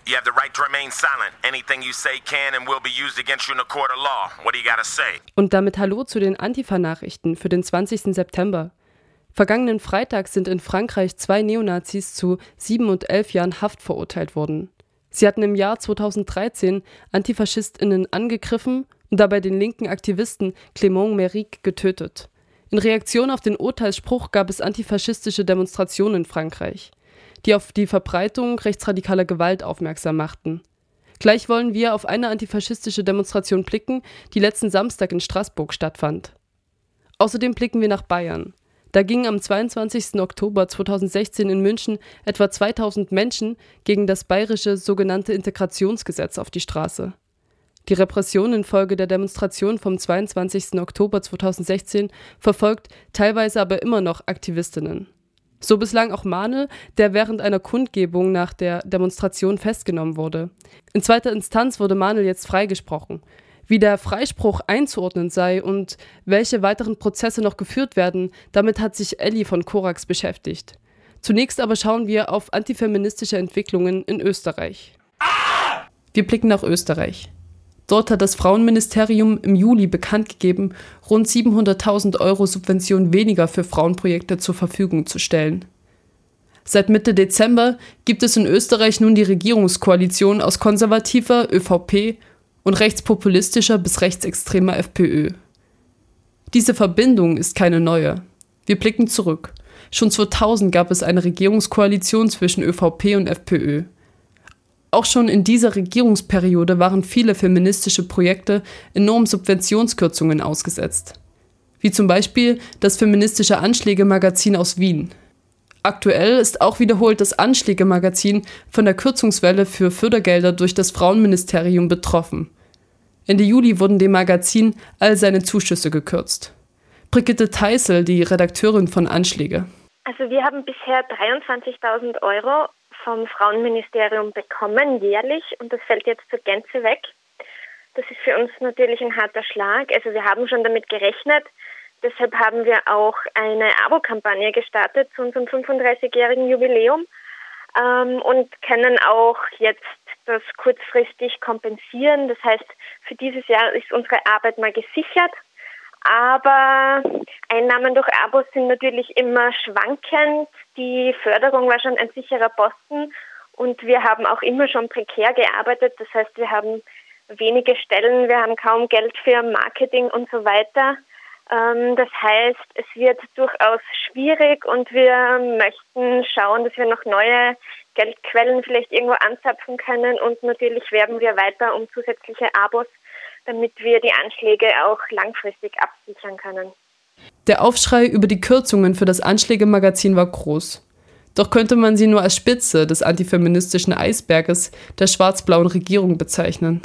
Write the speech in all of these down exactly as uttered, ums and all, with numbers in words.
You have the right to remain silent. Anything you say can and will be used against you in a court of law. What do you gotta say? Und damit Hallo zu den Antifa-Nachrichten für den zwanzigsten September. Vergangenen Freitag sind in Frankreich zwei Neonazis zu sieben und elf Jahren Haft verurteilt worden. Sie hatten im Jahr zweitausenddreizehn AntifaschistInnen angegriffen und dabei den linken Aktivisten Clément Méric getötet. In Reaktion auf den Urteilsspruch gab es antifaschistische Demonstrationen in Frankreich, die auf die Verbreitung rechtsradikaler Gewalt aufmerksam machten. Gleich wollen wir auf eine antifaschistische Demonstration blicken, die letzten Samstag in Straßburg stattfand. Außerdem blicken wir nach Bayern. Da gingen am zweiundzwanzigsten Oktober zweitausendsechzehn in München etwa zweitausend Menschen gegen das bayerische sogenannte Integrationsgesetz auf die Straße. Die Repression infolge der Demonstration vom zweiundzwanzigsten Oktober zweitausendsechzehn verfolgt teilweise aber immer noch Aktivistinnen. So bislang auch Manuel, der während einer Kundgebung nach der Demonstration festgenommen wurde. In zweiter Instanz wurde Manuel jetzt freigesprochen. Wie der Freispruch einzuordnen sei und welche weiteren Prozesse noch geführt werden, damit hat sich Elli von Korax beschäftigt. Zunächst aber schauen wir auf antifeministische Entwicklungen in Österreich. Wir blicken nach Österreich. Dort hat das Frauenministerium im Juli bekannt gegeben, rund siebenhunderttausend Euro Subvention weniger für Frauenprojekte zur Verfügung zu stellen. Seit Mitte Dezember gibt es in Österreich nun die Regierungskoalition aus konservativer ÖVP und rechtspopulistischer bis rechtsextremer FPÖ. Diese Verbindung ist keine neue. Wir blicken zurück. Schon zweitausend gab es eine Regierungskoalition zwischen ÖVP und FPÖ. Auch schon in dieser Regierungsperiode waren viele feministische Projekte enormen Subventionskürzungen ausgesetzt. Wie zum Beispiel das feministische Anschläge-Magazin aus Wien. Aktuell ist auch wiederholt das Anschläge-Magazin von der Kürzungswelle für Fördergelder durch das Frauenministerium betroffen. Ende Juli wurden dem Magazin all seine Zuschüsse gekürzt. Brigitte Teissel, die Redakteurin von Anschläge. Also wir haben bisher dreiundzwanzigtausend Euro vom Frauenministerium bekommen, jährlich, und das fällt jetzt zur Gänze weg. Das ist für uns natürlich ein harter Schlag. Also wir haben schon damit gerechnet. Deshalb haben wir auch eine Abo-Kampagne gestartet zu unserem fünfunddreißigjährigen Jubiläum ähm, und können auch jetzt das kurzfristig kompensieren. Das heißt, für dieses Jahr ist unsere Arbeit mal gesichert. Aber Einnahmen durch Abos sind natürlich immer schwankend. Die Förderung war schon ein sicherer Posten und wir haben auch immer schon prekär gearbeitet. Das heißt, wir haben wenige Stellen, wir haben kaum Geld für Marketing und so weiter. Das heißt, es wird durchaus schwierig und wir möchten schauen, dass wir noch neue Geldquellen vielleicht irgendwo anzapfen können und natürlich werben wir weiter um zusätzliche Abos, damit wir die Anschläge auch langfristig absichern können. Der Aufschrei über die Kürzungen für das Anschläge-Magazin war groß. Doch könnte man sie nur als Spitze des antifeministischen Eisberges der schwarz-blauen Regierung bezeichnen.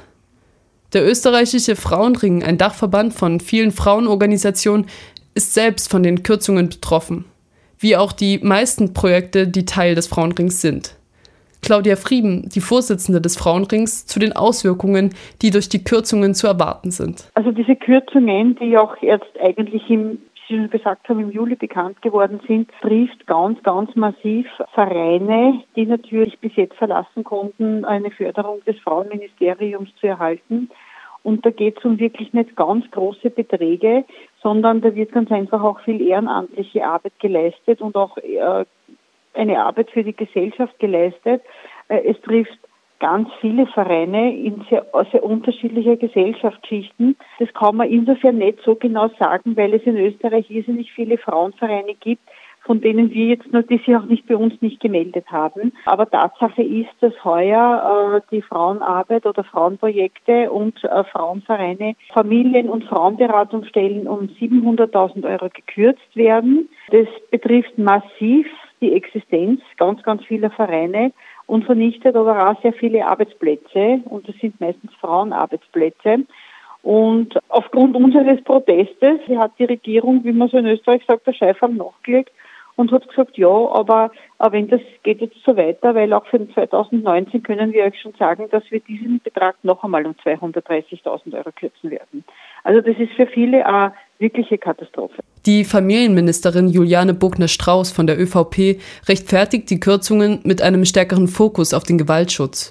Der österreichische Frauenring, ein Dachverband von vielen Frauenorganisationen, ist selbst von den Kürzungen betroffen, wie auch die meisten Projekte, die Teil des Frauenrings sind. Claudia Frieben, die Vorsitzende des Frauenrings, zu den Auswirkungen, die durch die Kürzungen zu erwarten sind. Also diese Kürzungen, die auch jetzt eigentlich im, wie Sie gesagt haben, im Juli bekannt geworden sind, trifft ganz, ganz massiv Vereine, die natürlich bis jetzt verlassen konnten, eine Förderung des Frauenministeriums zu erhalten. Und da geht es um wirklich nicht ganz große Beträge, sondern da wird ganz einfach auch viel ehrenamtliche Arbeit geleistet und auch äh, eine Arbeit für die Gesellschaft geleistet. Es trifft ganz viele Vereine in sehr, sehr unterschiedlicher Gesellschaftsschichten. Das kann man insofern nicht so genau sagen, weil es in Österreich irrsinnig viele Frauenvereine gibt, von denen wir jetzt noch, die sich auch nicht bei uns nicht gemeldet haben. Aber Tatsache ist, dass heuer äh, die Frauenarbeit oder Frauenprojekte und äh, Frauenvereine, Familien- und Frauenberatungsstellen um siebenhunderttausend Euro gekürzt werden. Das betrifft massiv die Existenz ganz, ganz vieler Vereine und vernichtet aber auch sehr viele Arbeitsplätze und das sind meistens Frauenarbeitsplätze. Und aufgrund unseres Protestes hat die Regierung, wie man so in Österreich sagt, der Scheifam nachgelegt und hat gesagt, ja, aber, aber wenn das geht jetzt so weiter, weil auch für zweitausendneunzehn können wir euch schon sagen, dass wir diesen Betrag noch einmal um zweihundertdreißigtausend Euro kürzen werden. Also das ist für viele eine wirkliche Katastrophe. Die Familienministerin Juliane Bogner-Strauß von der ÖVP rechtfertigt die Kürzungen mit einem stärkeren Fokus auf den Gewaltschutz.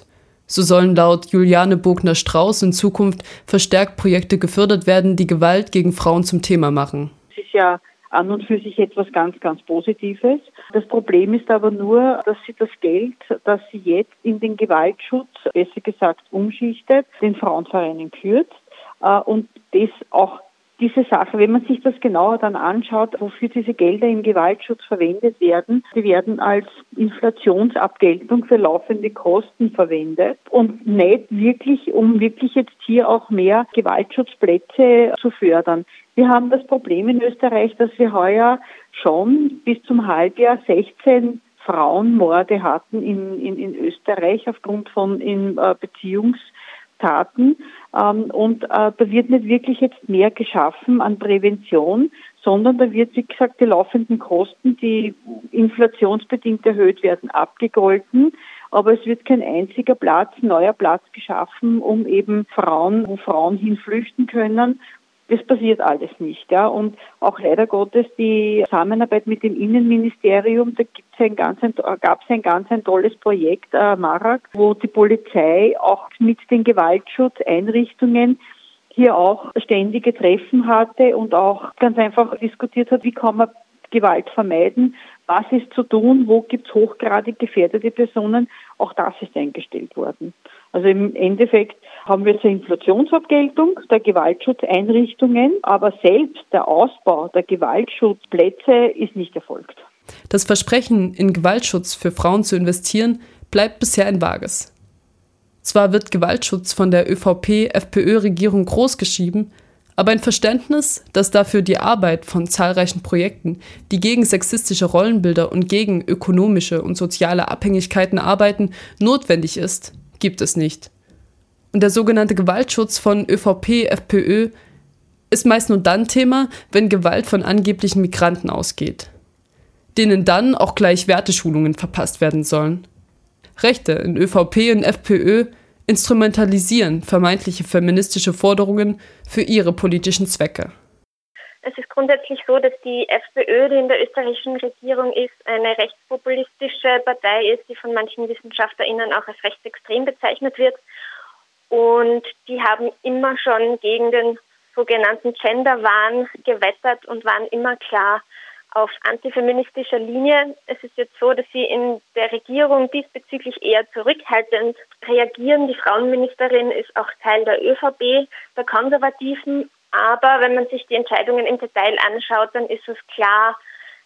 So sollen laut Juliane Bogner-Strauß in Zukunft verstärkt Projekte gefördert werden, die Gewalt gegen Frauen zum Thema machen. Es ist ja an und für sich etwas ganz, ganz Positives. Das Problem ist aber nur, dass sie das Geld, das sie jetzt in den Gewaltschutz, besser gesagt umschichtet, den Frauenvereinen kürzt und das auch diese Sache, wenn man sich das genauer dann anschaut, wofür diese Gelder im Gewaltschutz verwendet werden, die werden als Inflationsabgeltung für laufende Kosten verwendet und nicht wirklich, um wirklich jetzt hier auch mehr Gewaltschutzplätze zu fördern. Wir haben das Problem in Österreich, dass wir heuer schon bis zum Halbjahr sechzehn Frauenmorde hatten in, in, in Österreich aufgrund von in, äh, Beziehungs Taten ähm, und äh, da wird nicht wirklich jetzt mehr geschaffen an Prävention, sondern da wird, wie gesagt, die laufenden Kosten, die inflationsbedingt erhöht werden, abgegolten, aber es wird kein einziger Platz, neuer Platz geschaffen, um eben Frauen, wo Frauen hinflüchten können. Das passiert alles nicht, ja. Und auch leider Gottes die Zusammenarbeit mit dem Innenministerium, da gibt's ein ganz, ein, gab es ein ganz ein tolles Projekt, äh, Marak, wo die Polizei auch mit den Gewaltschutzeinrichtungen hier auch ständige Treffen hatte und auch ganz einfach diskutiert hat, wie kann man Gewalt vermeiden, was ist zu tun, wo gibt's hochgradig gefährdete Personen, auch das ist eingestellt worden. Also im Endeffekt haben wir zur Inflationsabgeltung der Gewaltschutzeinrichtungen, aber selbst der Ausbau der Gewaltschutzplätze ist nicht erfolgt. Das Versprechen, in Gewaltschutz für Frauen zu investieren, bleibt bisher ein vages. Zwar wird Gewaltschutz von der ÖVP-F P Ö-Regierung großgeschrieben, aber ein Verständnis, dass dafür die Arbeit von zahlreichen Projekten, die gegen sexistische Rollenbilder und gegen ökonomische und soziale Abhängigkeiten arbeiten, notwendig ist, gibt es nicht. Und der sogenannte Gewaltschutz von ÖVP-F P Ö ist meist nur dann Thema, wenn Gewalt von angeblichen Migranten ausgeht, denen dann auch gleich Werteschulungen verpasst werden sollen. Rechte in ÖVP und F P Ö instrumentalisieren vermeintliche feministische Forderungen für ihre politischen Zwecke. Es ist grundsätzlich so, dass die F P Ö, die in der österreichischen Regierung ist, eine rechtspopulistische Partei ist, die von manchen WissenschaftlerInnen auch als rechtsextrem bezeichnet wird. Und die haben immer schon gegen den sogenannten Gender-Wahn gewettert und waren immer klar auf antifeministischer Linie. Es ist jetzt so, dass sie in der Regierung diesbezüglich eher zurückhaltend reagieren. Die Frauenministerin ist auch Teil der ÖVP, der Konservativen. Aber wenn man sich die Entscheidungen im Detail anschaut, dann ist es klar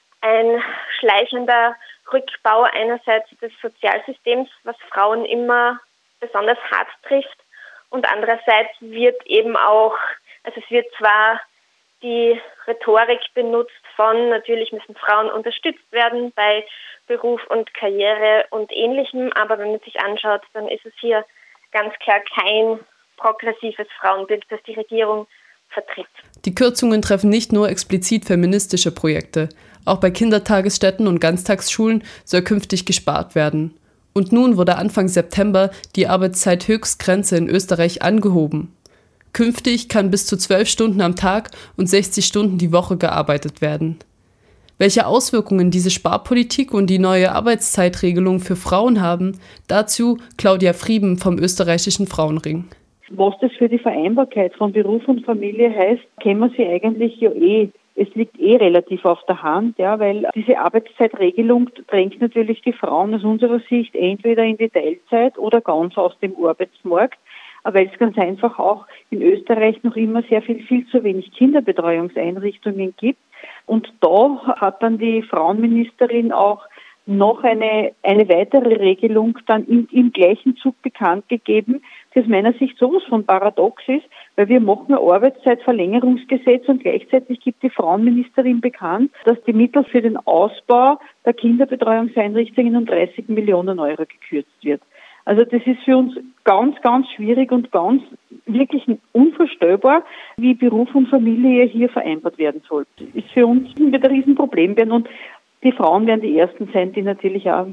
ein schleichender Rückbau einerseits des Sozialsystems, was Frauen immer besonders hart trifft. Und andererseits wird eben auch, also es wird zwar die Rhetorik benutzt von, natürlich müssen Frauen unterstützt werden bei Beruf und Karriere und Ähnlichem, aber wenn man sich anschaut, dann ist es hier ganz klar kein progressives Frauenbild, das die Regierung vertritt. Die Kürzungen treffen nicht nur explizit feministische Projekte. Auch bei Kindertagesstätten und Ganztagsschulen soll künftig gespart werden. Und nun wurde Anfang September die Arbeitszeithöchstgrenze in Österreich angehoben. Künftig kann bis zu zwölf Stunden am Tag und sechzig Stunden die Woche gearbeitet werden. Welche Auswirkungen diese Sparpolitik und die neue Arbeitszeitregelung für Frauen haben, dazu Claudia Frieben vom österreichischen Frauenring. Was das für die Vereinbarkeit von Beruf und Familie heißt, kennen wir sie eigentlich ja eh. Es liegt eh relativ auf der Hand, ja, weil diese Arbeitszeitregelung drängt natürlich die Frauen aus unserer Sicht entweder in die Teilzeit oder ganz aus dem Arbeitsmarkt, weil es ganz einfach auch in Österreich noch immer sehr viel, viel zu wenig Kinderbetreuungseinrichtungen gibt. Und da hat dann die Frauenministerin auch noch eine, eine weitere Regelung dann im, im gleichen Zug bekannt gegeben, die aus meiner Sicht sowas von paradox ist, weil wir machen ein Arbeitszeitverlängerungsgesetz und gleichzeitig gibt die Frauenministerin bekannt, dass die Mittel für den Ausbau der Kinderbetreuungseinrichtungen um dreißig Millionen Euro gekürzt wird. Also das ist für uns ganz, ganz schwierig und ganz wirklich unvorstellbar, wie Beruf und Familie hier vereinbart werden soll. Das ist für uns wird ein Riesenproblem werden und die Frauen werden die Ersten sein, die natürlich auch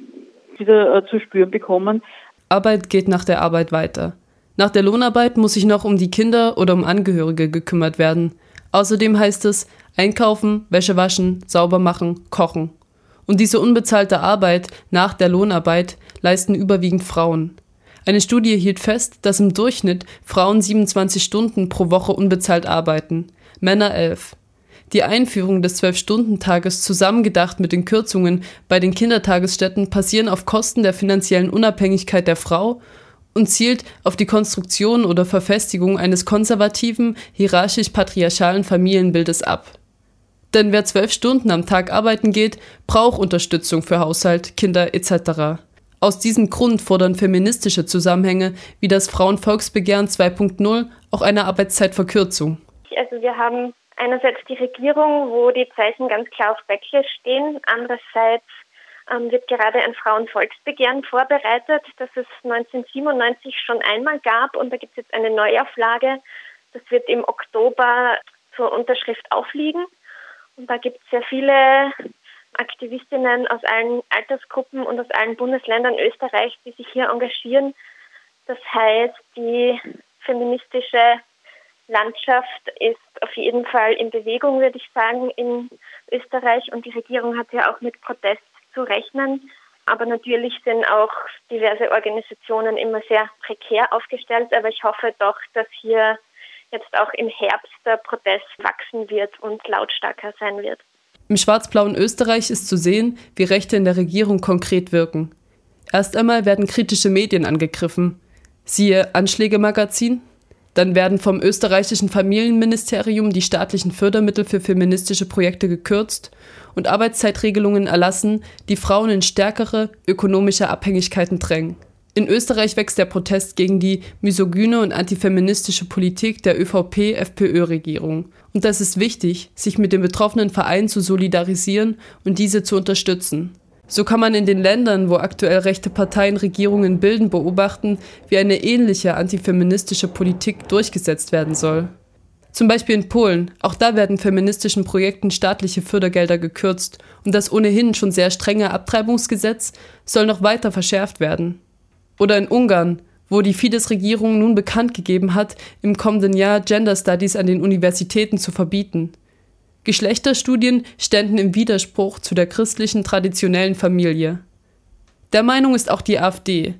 wieder äh, zu spüren bekommen. Arbeit geht nach der Arbeit weiter. Nach der Lohnarbeit muss sich noch um die Kinder oder um Angehörige gekümmert werden. Außerdem heißt es einkaufen, Wäsche waschen, sauber machen, kochen. Und diese unbezahlte Arbeit nach der Lohnarbeit leisten überwiegend Frauen. Eine Studie hielt fest, dass im Durchschnitt Frauen siebenundzwanzig Stunden pro Woche unbezahlt arbeiten, Männer elf. Die Einführung des zwölf-Stunden-Tages zusammengedacht mit den Kürzungen bei den Kindertagesstätten passieren auf Kosten der finanziellen Unabhängigkeit der Frau und zielt auf die Konstruktion oder Verfestigung eines konservativen, hierarchisch-patriarchalen Familienbildes ab. Denn wer zwölf Stunden am Tag arbeiten geht, braucht Unterstützung für Haushalt, Kinder et cetera. Aus diesem Grund fordern feministische Zusammenhänge wie das Frauenvolksbegehren zwei Punkt null auch eine Arbeitszeitverkürzung. Also wir haben einerseits die Regierung, wo die Zeichen ganz klar auf Backlash stehen. Andererseits ähm, wird gerade ein Frauenvolksbegehren vorbereitet, das es neunzehnhundertsiebenundneunzig schon einmal gab. Und da gibt es jetzt eine Neuauflage. Das wird im Oktober zur Unterschrift aufliegen. Und da gibt es sehr viele Aktivistinnen aus allen Altersgruppen und aus allen Bundesländern Österreichs, die sich hier engagieren. Das heißt, die feministische Landschaft ist auf jeden Fall in Bewegung, würde ich sagen, in Österreich. Und die Regierung hat ja auch mit Protest zu rechnen. Aber natürlich sind auch diverse Organisationen immer sehr prekär aufgestellt. Aber ich hoffe doch, dass hier jetzt auch im Herbst der Protest wachsen wird und lautstarker sein wird. Im schwarz-blauen Österreich ist zu sehen, wie Rechte in der Regierung konkret wirken. Erst einmal werden kritische Medien angegriffen. Siehe Anschläge-Magazin. Dann werden vom österreichischen Familienministerium die staatlichen Fördermittel für feministische Projekte gekürzt und Arbeitszeitregelungen erlassen, die Frauen in stärkere ökonomische Abhängigkeiten drängen. In Österreich wächst der Protest gegen die misogyne und antifeministische Politik der ÖVP-F P Ö-Regierung. Und das ist wichtig, sich mit den betroffenen Vereinen zu solidarisieren und diese zu unterstützen. So kann man in den Ländern, wo aktuell rechte Parteien Regierungen bilden, beobachten, wie eine ähnliche antifeministische Politik durchgesetzt werden soll. Zum Beispiel in Polen, auch da werden feministischen Projekten staatliche Fördergelder gekürzt und das ohnehin schon sehr strenge Abtreibungsgesetz soll noch weiter verschärft werden. Oder in Ungarn, wo die Fidesz-Regierung nun bekannt gegeben hat, im kommenden Jahr Gender Studies an den Universitäten zu verbieten. Geschlechterstudien ständen im Widerspruch zu der christlichen traditionellen Familie. Der Meinung ist auch die AfD.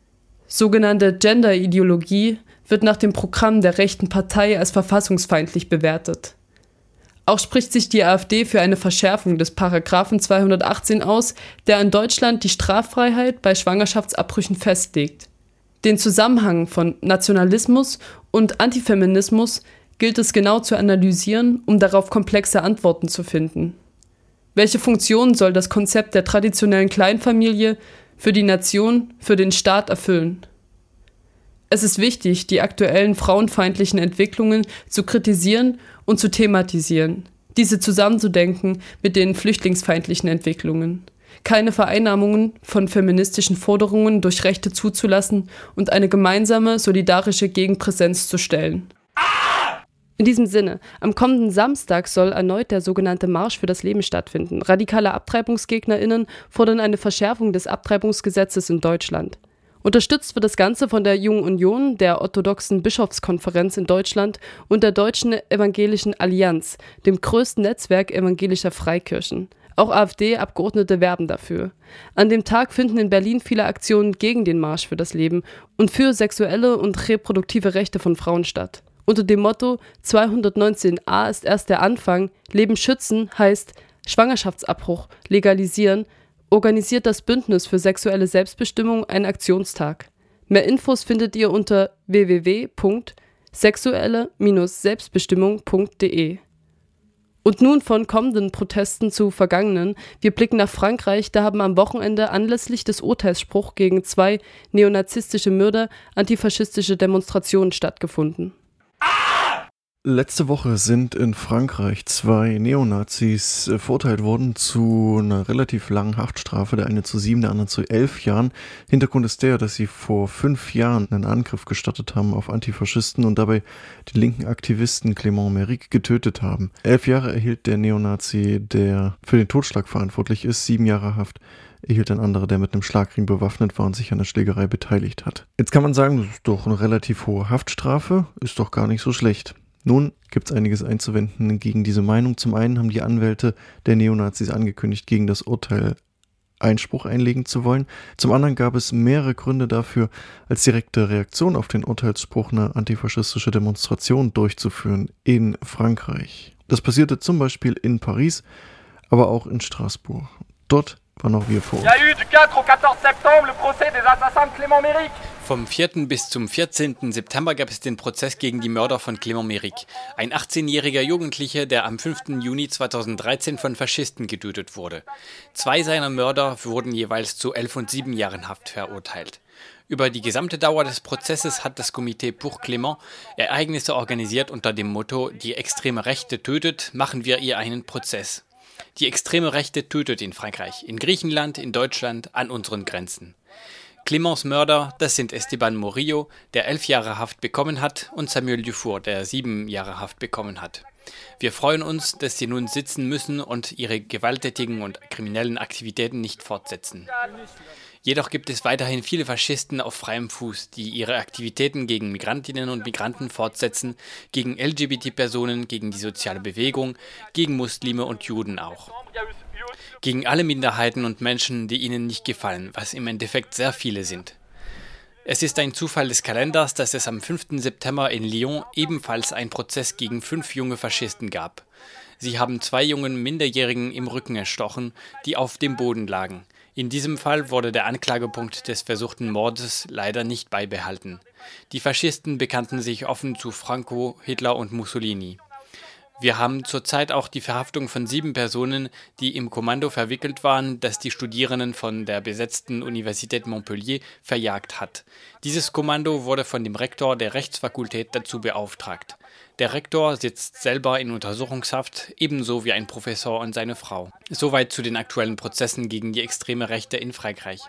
Sogenannte Gender-Ideologie wird nach dem Programm der rechten Partei als verfassungsfeindlich bewertet. Auch spricht sich die AfD für eine Verschärfung des Paragraphen zweihundertachtzehn aus, der in Deutschland die Straffreiheit bei Schwangerschaftsabbrüchen festlegt. Den Zusammenhang von Nationalismus und Antifeminismus gilt es genau zu analysieren, um darauf komplexe Antworten zu finden. Welche Funktion soll das Konzept der traditionellen Kleinfamilie für die Nation, für den Staat erfüllen? Es ist wichtig, die aktuellen frauenfeindlichen Entwicklungen zu kritisieren und zu thematisieren, diese zusammenzudenken mit den flüchtlingsfeindlichen Entwicklungen, keine Vereinnahmungen von feministischen Forderungen durch Rechte zuzulassen und eine gemeinsame, solidarische Gegenpräsenz zu stellen. In diesem Sinne, am kommenden Samstag soll erneut der sogenannte Marsch für das Leben stattfinden. Radikale AbtreibungsgegnerInnen fordern eine Verschärfung des Abtreibungsgesetzes in Deutschland. Unterstützt wird das Ganze von der Jungen Union, der orthodoxen Bischofskonferenz in Deutschland und der Deutschen Evangelischen Allianz, dem größten Netzwerk evangelischer Freikirchen. Auch AfD-Abgeordnete werben dafür. An dem Tag finden in Berlin viele Aktionen gegen den Marsch für das Leben und für sexuelle und reproduktive Rechte von Frauen statt. Unter dem Motto zweihundertneunzehn a ist erst der Anfang, Leben schützen heißt Schwangerschaftsabbruch legalisieren, organisiert das Bündnis für sexuelle Selbstbestimmung einen Aktionstag. Mehr Infos findet ihr unter w w w punkt sexuelle Selbstbestimmung punkt d e. Und nun von kommenden Protesten zu vergangenen. Wir blicken nach Frankreich, da haben am Wochenende anlässlich des Urteilsspruchs gegen zwei neonazistische Mörder antifaschistische Demonstrationen stattgefunden. Letzte Woche sind in Frankreich zwei Neonazis äh, verurteilt worden zu einer relativ langen Haftstrafe, der eine zu sieben, der andere zu elf Jahren. Hintergrund ist der, dass sie vor fünf Jahren einen Angriff gestartet haben auf Antifaschisten und dabei den linken Aktivisten Clément Méric getötet haben. Elf Jahre erhielt der Neonazi, der für den Totschlag verantwortlich ist, sieben Jahre Haft erhielt ein anderer, der mit einem Schlagring bewaffnet war und sich an der Schlägerei beteiligt hat. Jetzt kann man sagen, das ist doch eine relativ hohe Haftstrafe, ist doch gar nicht so schlecht. Nun gibt es einiges einzuwenden gegen diese Meinung. Zum einen haben die Anwälte der Neonazis angekündigt, gegen das Urteil Einspruch einlegen zu wollen. Zum anderen gab es mehrere Gründe dafür, als direkte Reaktion auf den Urteilsspruch eine antifaschistische Demonstration durchzuführen in Frankreich. Das passierte zum Beispiel in Paris, aber auch in Straßburg. Dort waren auch wir vor Ort. Vom vierten bis zum vierzehnten September gab es den Prozess gegen die Mörder von Clément Méric, ein achtzehnjähriger Jugendlicher, der am fünften Juni zweitausenddreizehn von Faschisten getötet wurde. Zwei seiner Mörder wurden jeweils zu elf und sieben Jahren Haft verurteilt. Über die gesamte Dauer des Prozesses hat das Comité pour Clément Ereignisse organisiert unter dem Motto: Die extreme Rechte tötet, machen wir ihr einen Prozess. Die extreme Rechte tötet in Frankreich, in Griechenland, in Deutschland, an unseren Grenzen. Cléments Mörder, das sind Esteban Morillo, der elf Jahre Haft bekommen hat, und Samuel Dufour, der sieben Jahre Haft bekommen hat. Wir freuen uns, dass sie nun sitzen müssen und ihre gewalttätigen und kriminellen Aktivitäten nicht fortsetzen. Jedoch gibt es weiterhin viele Faschisten auf freiem Fuß, die ihre Aktivitäten gegen Migrantinnen und Migranten fortsetzen, gegen L G B T-Personen, gegen die soziale Bewegung, gegen Muslime und Juden auch. Gegen alle Minderheiten und Menschen, die ihnen nicht gefallen, was im Endeffekt sehr viele sind. Es ist ein Zufall des Kalenders, dass es am fünften September in Lyon ebenfalls einen Prozess gegen fünf junge Faschisten gab. Sie haben zwei jungen Minderjährigen im Rücken erstochen, die auf dem Boden lagen. In diesem Fall wurde der Anklagepunkt des versuchten Mordes leider nicht beibehalten. Die Faschisten bekannten sich offen zu Franco, Hitler und Mussolini. Wir haben zurzeit auch die Verhaftung von sieben Personen, die im Kommando verwickelt waren, das die Studierenden von der besetzten Universität Montpellier verjagt hat. Dieses Kommando wurde von dem Rektor der Rechtsfakultät dazu beauftragt. Der Rektor sitzt selber in Untersuchungshaft, ebenso wie ein Professor und seine Frau. Soweit zu den aktuellen Prozessen gegen die extreme Rechte in Frankreich.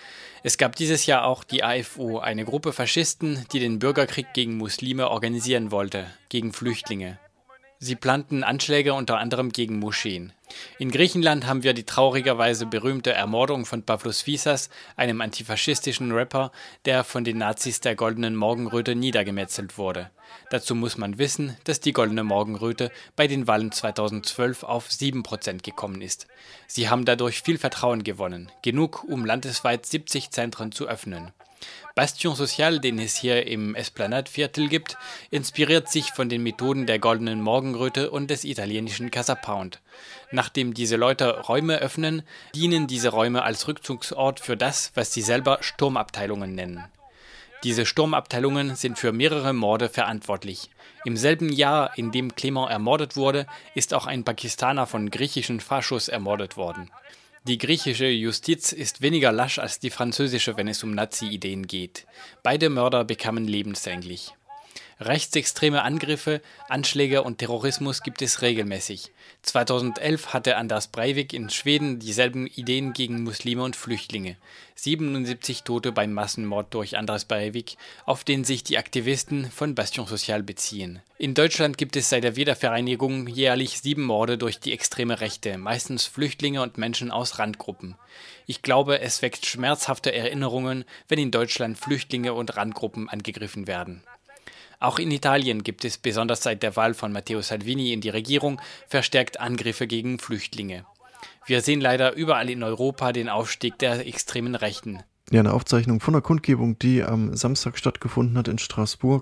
Es gab dieses Jahr auch die A F O, eine Gruppe Faschisten, die den Bürgerkrieg gegen Muslime organisieren wollte, gegen Flüchtlinge. Sie planten Anschläge unter anderem gegen Moscheen. In Griechenland haben wir die traurigerweise berühmte Ermordung von Pavlos Fyssas, einem antifaschistischen Rapper, der von den Nazis der Goldenen Morgenröte niedergemetzelt wurde. Dazu muss man wissen, dass die Goldene Morgenröte bei den Wahlen zweitausendzwölf auf sieben Prozent gekommen ist. Sie haben dadurch viel Vertrauen gewonnen, genug, um landesweit siebzig Zentren zu öffnen. Bastion Social, den es hier im Esplanade-Viertel gibt, inspiriert sich von den Methoden der Goldenen Morgenröte und des italienischen Casa Pound. Nachdem diese Leute Räume öffnen, dienen diese Räume als Rückzugsort für das, was sie selber Sturmabteilungen nennen. Diese Sturmabteilungen sind für mehrere Morde verantwortlich. Im selben Jahr, in dem Clément ermordet wurde, ist auch ein Pakistaner von griechischen Faschos ermordet worden. Die griechische Justiz ist weniger lasch als die französische, wenn es um Nazi-Ideen geht. Beide Mörder bekamen lebenslänglich. Rechtsextreme Angriffe, Anschläge und Terrorismus gibt es regelmäßig. zweitausendelf hatte Anders Breivik in Schweden dieselben Ideen gegen Muslime und Flüchtlinge. siebenundsiebzig Tote beim Massenmord durch Anders Breivik, auf den sich die Aktivisten von Bastion Social beziehen. In Deutschland gibt es seit der Wiedervereinigung jährlich sieben Morde durch die extreme Rechte, meistens Flüchtlinge und Menschen aus Randgruppen. Ich glaube, es weckt schmerzhafte Erinnerungen, wenn in Deutschland Flüchtlinge und Randgruppen angegriffen werden. Auch in Italien gibt es, besonders seit der Wahl von Matteo Salvini in die Regierung, verstärkt Angriffe gegen Flüchtlinge. Wir sehen leider überall in Europa den Aufstieg der extremen Rechten. Ja, eine Aufzeichnung von einer Kundgebung, die am Samstag stattgefunden hat in Straßburg.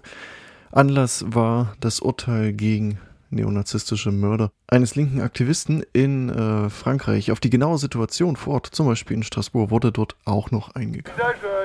Anlass war das Urteil gegen neonazistische Mörder eines linken Aktivisten in äh, Frankreich. Auf die genaue Situation vor Ort, zum Beispiel in Straßburg, wurde dort auch noch eingegangen.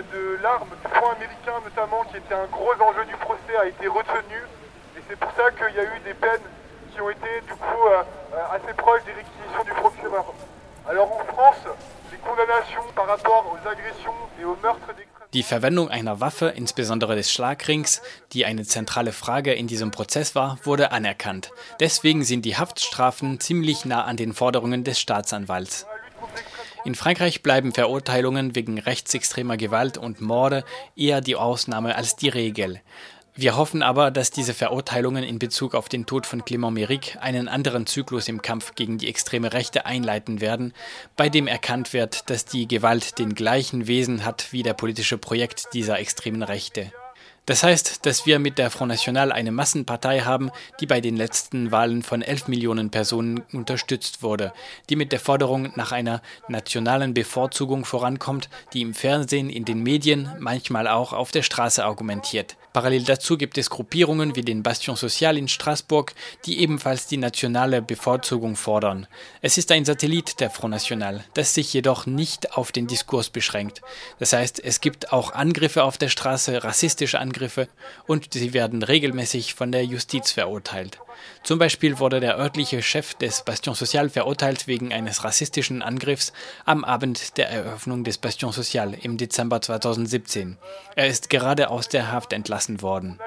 Die Verwendung einer Waffe, insbesondere des Schlagrings, die eine zentrale Frage in diesem Prozess war, wurde anerkannt. Deswegen sind die Haftstrafen ziemlich nah an den Forderungen des Staatsanwalts. In Frankreich bleiben Verurteilungen wegen rechtsextremer Gewalt und Morde eher die Ausnahme als die Regel. Wir hoffen aber, dass diese Verurteilungen in Bezug auf den Tod von Clément Méric einen anderen Zyklus im Kampf gegen die extreme Rechte einleiten werden, bei dem erkannt wird, dass die Gewalt den gleichen Wesen hat wie der politische Projekt dieser extremen Rechte. Das heißt, dass wir mit der Front National eine Massenpartei haben, die bei den letzten Wahlen von elf Millionen Personen unterstützt wurde, die mit der Forderung nach einer nationalen Bevorzugung vorankommt, die im Fernsehen, in den Medien, manchmal auch auf der Straße argumentiert. Parallel dazu gibt es Gruppierungen wie den Bastion Social in Straßburg, die ebenfalls die nationale Bevorzugung fordern. Es ist ein Satellit der Front National, das sich jedoch nicht auf den Diskurs beschränkt. Das heißt, es gibt auch Angriffe auf der Straße, rassistische Angriffe, und sie werden regelmäßig von der Justiz verurteilt. Zum Beispiel wurde der örtliche Chef des Bastion Social verurteilt wegen eines rassistischen Angriffs am Abend der Eröffnung des Bastion Social im Dezember zweitausendsiebzehn. Er ist gerade aus der Haft entlassen worden.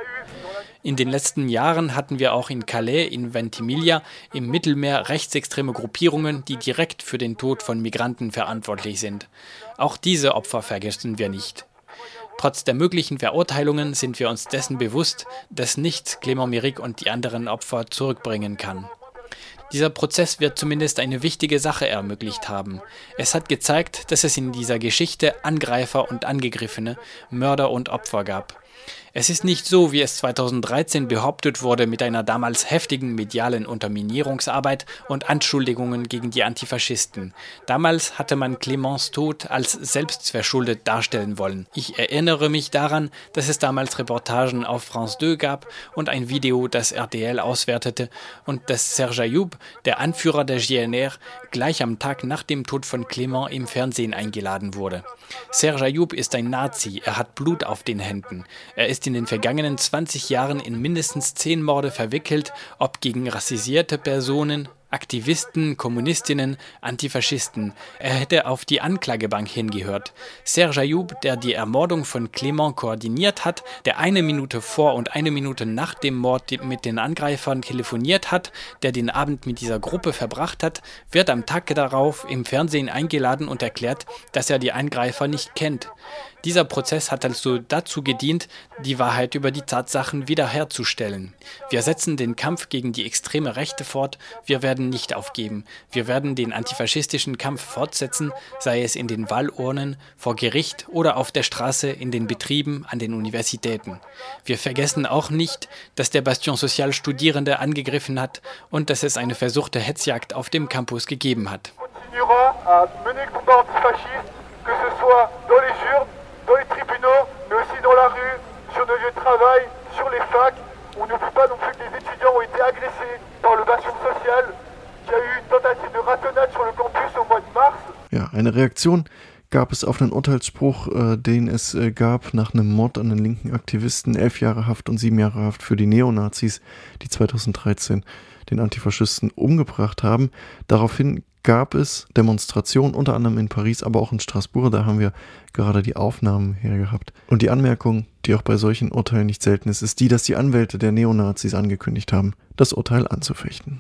In den letzten Jahren hatten wir auch in Calais, in Ventimiglia, im Mittelmeer rechtsextreme Gruppierungen, die direkt für den Tod von Migranten verantwortlich sind. Auch diese Opfer vergessen wir nicht. Trotz der möglichen Verurteilungen sind wir uns dessen bewusst, dass nichts Clément Méric und die anderen Opfer zurückbringen kann. Dieser Prozess wird zumindest eine wichtige Sache ermöglicht haben. Es hat gezeigt, dass es in dieser Geschichte Angreifer und Angegriffene, Mörder und Opfer gab. Es ist nicht so, wie es zweitausenddreizehn behauptet wurde, mit einer damals heftigen medialen Unterminierungsarbeit und Anschuldigungen gegen die Antifaschisten. Damals hatte man Cléments Tod als selbstverschuldet darstellen wollen. Ich erinnere mich daran, dass es damals Reportagen auf France zwei gab und ein Video, das R T L auswertete, und dass Serge Ayoub, der Anführer der J N R, gleich am Tag nach dem Tod von Clément im Fernsehen eingeladen wurde. Serge Ayoub ist ein Nazi, er hat Blut auf den Händen. Er ist in den vergangenen zwanzig Jahren in mindestens zehn Morde verwickelt, ob gegen rassisierte Personen, Aktivisten, Kommunistinnen, Antifaschisten. Er hätte auf die Anklagebank hingehört. Serge Ayoub, der die Ermordung von Clément koordiniert hat, der eine Minute vor und eine Minute nach dem Mord mit den Angreifern telefoniert hat, der den Abend mit dieser Gruppe verbracht hat, wird am Tag darauf im Fernsehen eingeladen und erklärt, dass er die Angreifer nicht kennt. Dieser Prozess hat also dazu gedient, die Wahrheit über die Tatsachen wiederherzustellen. Wir setzen den Kampf gegen die extreme Rechte fort, wir werden nicht aufgeben. Wir werden den antifaschistischen Kampf fortsetzen, sei es in den Wahlurnen, vor Gericht oder auf der Straße, in den Betrieben, an den Universitäten. Wir vergessen auch nicht, dass der Bastion Social Studierende angegriffen hat und dass es eine versuchte Hetzjagd auf dem Campus gegeben hat. Dans les tribunaux, mais aussi dans la rue, sur nos lieux de travail, sur les facs. On n'oublie pas non plus que les étudiants ont été agressés par le Bastion Social, qu'il y a eu une tentative de ratonnade sur le campus au mois de mars. Ja, eine Reaktion gab es auf den Urteilsspruch, äh, den es äh, gab nach einem Mord an den linken Aktivisten, elf Jahre Haft und sieben Jahre Haft für die Neonazis, die zweitausenddreizehn den Antifaschisten umgebracht haben. Daraufhin gab es Demonstrationen, unter anderem in Paris, aber auch in Straßburg. Da haben wir gerade die Aufnahmen hergehabt. Und die Anmerkung, die auch bei solchen Urteilen nicht selten ist, ist die, dass die Anwälte der Neonazis angekündigt haben, das Urteil anzufechten.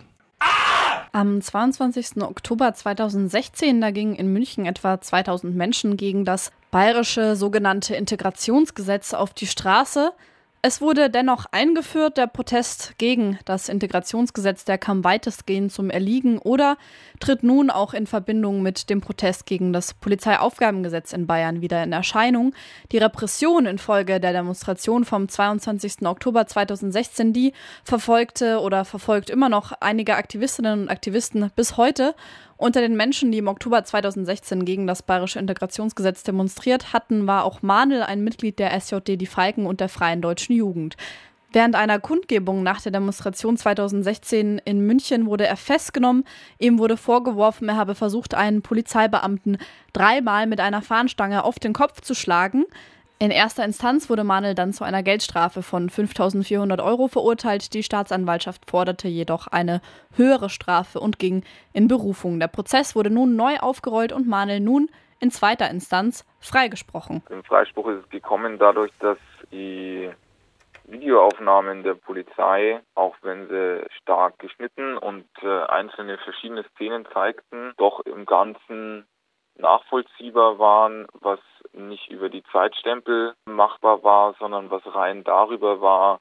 Am zweiundzwanzigsten Oktober zweitausendsechzehn, da gingen in München etwa zweitausend Menschen gegen das bayerische sogenannte Integrationsgesetz auf die Straße. Es wurde dennoch eingeführt, der Protest gegen das Integrationsgesetz, der kam weitestgehend zum Erliegen oder tritt nun auch in Verbindung mit dem Protest gegen das Polizeiaufgabengesetz in Bayern wieder in Erscheinung. Die Repression infolge der Demonstration vom zweiundzwanzigsten Oktober zweitausendsechzehn, die verfolgte oder verfolgt immer noch einige Aktivistinnen und Aktivisten bis heute. Unter den Menschen, die im Oktober zweitausendsechzehn gegen das bayerische Integrationsgesetz demonstriert hatten, war auch Manel, ein Mitglied der S J D Die Falken und der Freien Deutschen Jugend. Während einer Kundgebung nach der Demonstration zweitausendsechzehn in München wurde er festgenommen. Ihm wurde vorgeworfen, er habe versucht, einen Polizeibeamten dreimal mit einer Fahnenstange auf den Kopf zu schlagen. In erster Instanz wurde Manel dann zu einer Geldstrafe von fünftausendvierhundert Euro verurteilt. Die Staatsanwaltschaft forderte jedoch eine höhere Strafe und ging in Berufung. Der Prozess wurde nun neu aufgerollt und Manel nun in zweiter Instanz freigesprochen. Im Freispruch ist es gekommen dadurch, dass die Videoaufnahmen der Polizei, auch wenn sie stark geschnitten und äh, einzelne verschiedene Szenen zeigten, doch im Ganzen nachvollziehbar waren, was nicht über die Zeitstempel machbar war, sondern was rein darüber war,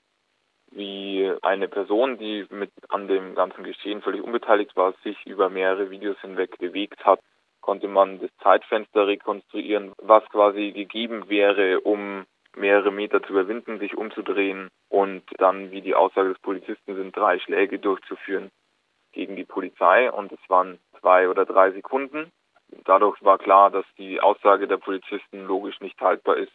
wie eine Person, die mit an dem ganzen Geschehen völlig unbeteiligt war, sich über mehrere Videos hinweg bewegt hat, konnte man das Zeitfenster rekonstruieren, was quasi gegeben wäre, um mehrere Meter zu überwinden, sich umzudrehen und dann, wie die Aussage des Polizisten sind, drei Schläge durchzuführen gegen die Polizei. Und es waren zwei oder drei Sekunden. Dadurch war klar, dass die Aussage der Polizisten logisch nicht haltbar ist.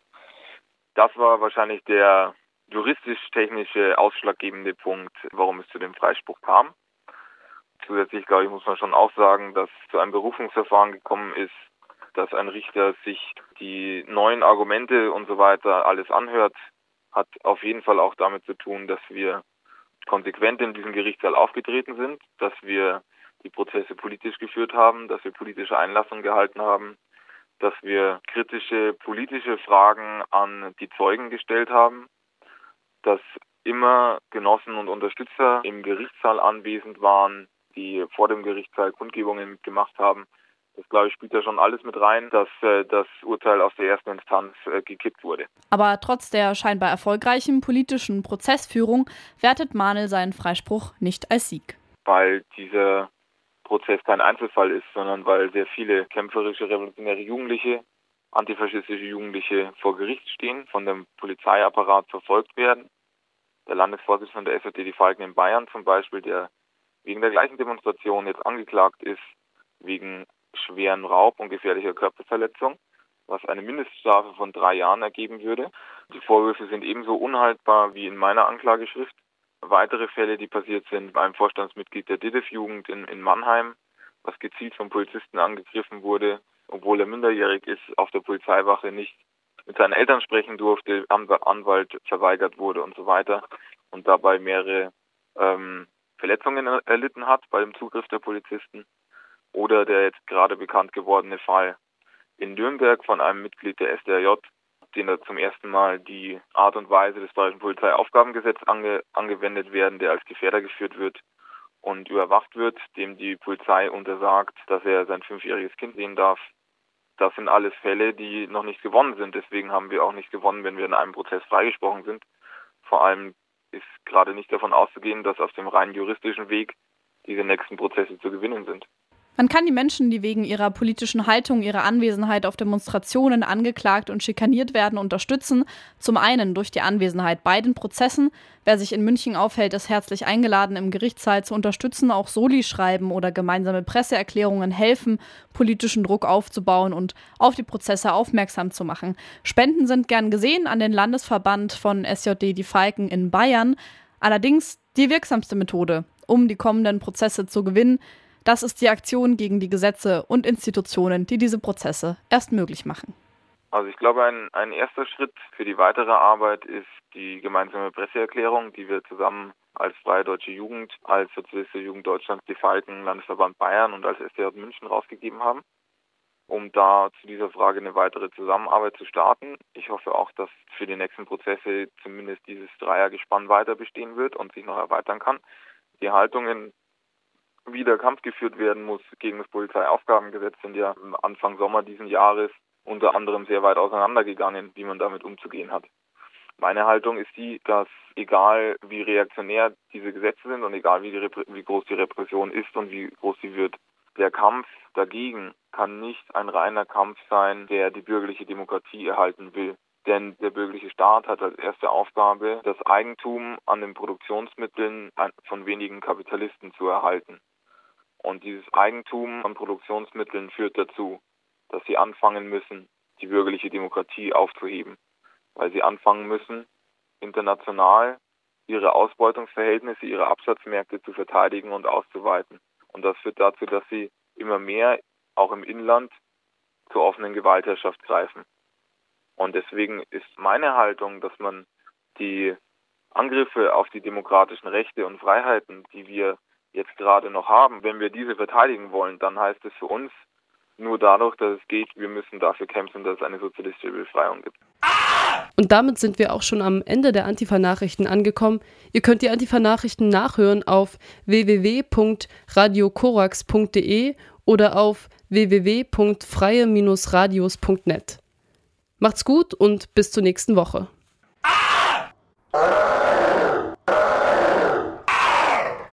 Das war wahrscheinlich der juristisch-technische ausschlaggebende Punkt, warum es zu dem Freispruch kam. Zusätzlich, glaube ich, muss man schon auch sagen, dass zu einem Berufungsverfahren gekommen ist, dass ein Richter sich die neuen Argumente und so weiter alles anhört, hat auf jeden Fall auch damit zu tun, dass wir konsequent in diesem Gerichtssaal aufgetreten sind, dass wir die Prozesse politisch geführt haben, dass wir politische Einlassungen gehalten haben, dass wir kritische politische Fragen an die Zeugen gestellt haben, dass immer Genossen und Unterstützer im Gerichtssaal anwesend waren, die vor dem Gerichtssaal Kundgebungen mitgemacht haben. Das, glaube ich, spielt da schon alles mit rein, dass äh, das Urteil aus der ersten Instanz äh, gekippt wurde. Aber trotz der scheinbar erfolgreichen politischen Prozessführung wertet Mahnl seinen Freispruch nicht als Sieg. Weil dieser Prozess kein Einzelfall ist, sondern weil sehr viele kämpferische, revolutionäre Jugendliche, antifaschistische Jugendliche vor Gericht stehen, von dem Polizeiapparat verfolgt werden. Der Landesvorsitzende der S J D Die Falken in Bayern zum Beispiel, der wegen der gleichen Demonstration jetzt angeklagt ist, wegen schweren Raub und gefährlicher Körperverletzung, was eine Mindeststrafe von drei Jahren ergeben würde. Die Vorwürfe sind ebenso unhaltbar wie in meiner Anklageschrift. Weitere Fälle, die passiert sind, bei einem Vorstandsmitglied der D D F-Jugend in, in Mannheim, was gezielt von Polizisten angegriffen wurde, obwohl er minderjährig ist, auf der Polizeiwache nicht mit seinen Eltern sprechen durfte, Anwalt verweigert wurde und so weiter und dabei mehrere ähm, Verletzungen erlitten hat bei dem Zugriff der Polizisten. Oder der jetzt gerade bekannt gewordene Fall in Nürnberg von einem Mitglied der S D R J, den da zum ersten Mal die Art und Weise des Bayerischen Polizeiaufgabengesetzes ange, angewendet werden, der als Gefährder geführt wird und überwacht wird, dem die Polizei untersagt, dass er sein fünfjähriges Kind sehen darf. Das sind alles Fälle, die noch nicht gewonnen sind. Deswegen haben wir auch nicht gewonnen, wenn wir in einem Prozess freigesprochen sind. Vor allem ist gerade nicht davon auszugehen, dass auf dem rein juristischen Weg diese nächsten Prozesse zu gewinnen sind. Man kann die Menschen, die wegen ihrer politischen Haltung, ihrer Anwesenheit auf Demonstrationen angeklagt und schikaniert werden, unterstützen. Zum einen durch die Anwesenheit bei den Prozessen. Wer sich in München aufhält, ist herzlich eingeladen, im Gerichtssaal zu unterstützen, auch Soli schreiben oder gemeinsame Presseerklärungen helfen, politischen Druck aufzubauen und auf die Prozesse aufmerksam zu machen. Spenden sind gern gesehen an den Landesverband von S J D Die Falken in Bayern. Allerdings die wirksamste Methode, um die kommenden Prozesse zu gewinnen, das ist die Aktion gegen die Gesetze und Institutionen, die diese Prozesse erst möglich machen. Also ich glaube, ein, ein erster Schritt für die weitere Arbeit ist die gemeinsame Presseerklärung, die wir zusammen als Freie Deutsche Jugend, als Sozialistische Jugend Deutschlands, Die Falken, Landesverband Bayern und als S D J München rausgegeben haben, um da zu dieser Frage eine weitere Zusammenarbeit zu starten. Ich hoffe auch, dass für die nächsten Prozesse zumindest dieses Dreiergespann weiter bestehen wird und sich noch erweitern kann. Die Haltungen, wie der Kampf geführt werden muss gegen das Polizeiaufgabengesetz, sind ja Anfang Sommer diesen Jahres unter anderem sehr weit auseinandergegangen, wie man damit umzugehen hat. Meine Haltung ist die, dass egal wie reaktionär diese Gesetze sind und egal wie, die Repr- wie groß die Repression ist und wie groß sie wird, der Kampf dagegen kann nicht ein reiner Kampf sein, der die bürgerliche Demokratie erhalten will. Denn der bürgerliche Staat hat als erste Aufgabe, das Eigentum an den Produktionsmitteln von wenigen Kapitalisten zu erhalten. Und dieses Eigentum an Produktionsmitteln führt dazu, dass sie anfangen müssen, die bürgerliche Demokratie aufzuheben. Weil sie anfangen müssen, international ihre Ausbeutungsverhältnisse, ihre Absatzmärkte zu verteidigen und auszuweiten. Und das führt dazu, dass sie immer mehr, auch im Inland, zur offenen Gewaltherrschaft greifen. Und deswegen ist meine Haltung, dass man die Angriffe auf die demokratischen Rechte und Freiheiten, die wir jetzt gerade noch haben, wenn wir diese verteidigen wollen, dann heißt es für uns nur dadurch, dass es geht, wir müssen dafür kämpfen, dass es eine sozialistische Befreiung gibt. Und damit sind wir auch schon am Ende der Antifa-Nachrichten angekommen. Ihr könnt die Antifa-Nachrichten nachhören auf w w w punkt radio korax punkt d e oder auf w w w punkt freie Bindestrich radios punkt net. Macht's gut und bis zur nächsten Woche.